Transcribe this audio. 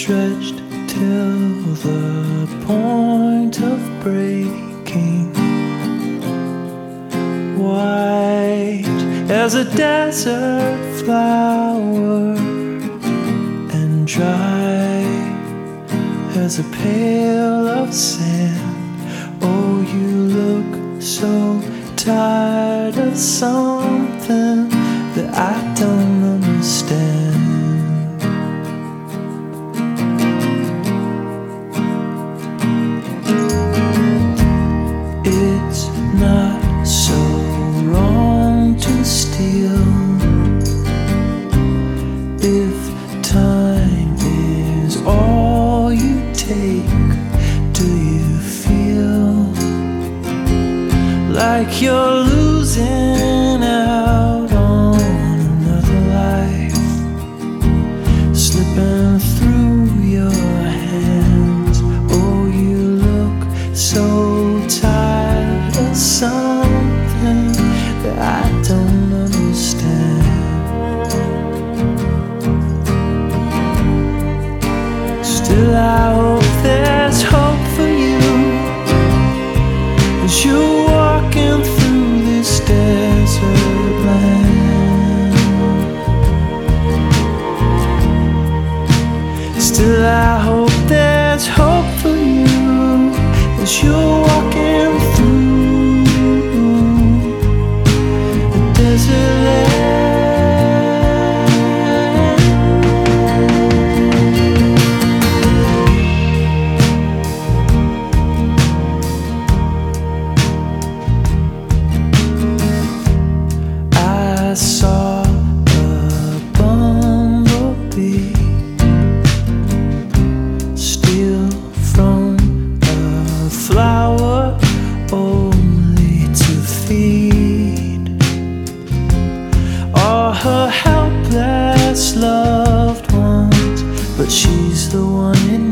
stretched till the point of breaking, white as a desert flower and dry as a pail of sand. Oh, you look so tired of something that I don't understand. It's not so wrong to steal if time is all you take. Do you feel like you're losing out on another life, slipping through your hands? Oh, you look so tired of something that I don't understand. Still, I hope there's hope for you as you're walking through this desert land. Still, I hope there's hope for you as you're walking through the desert land. I saw a bumblebee steal from a flower only to feed all her helpless loved ones, but she's the one in